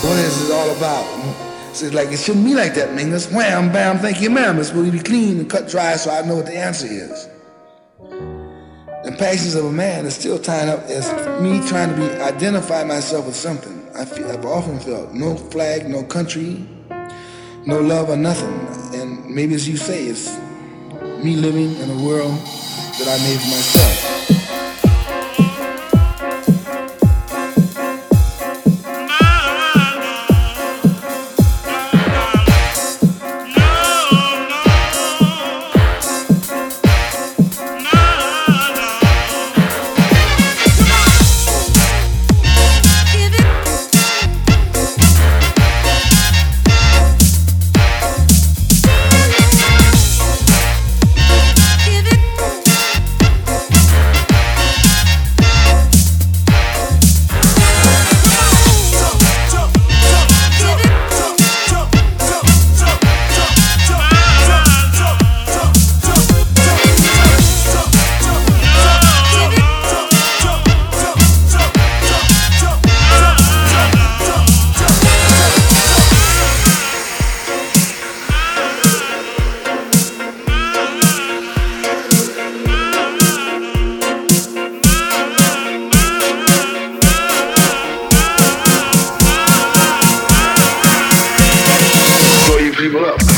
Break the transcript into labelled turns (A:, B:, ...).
A: What is it all about? So it's like, it shouldn't be like that, Mingus. Wham, bam, thank you, ma'am. It's supposed to be clean and cut dry so I know what the answer is. The passions of a man is still tying up as me trying to identify myself with something. I've often felt no flag, no country, no love or nothing. And maybe as you say, it's me living in a world that I made for myself. People up.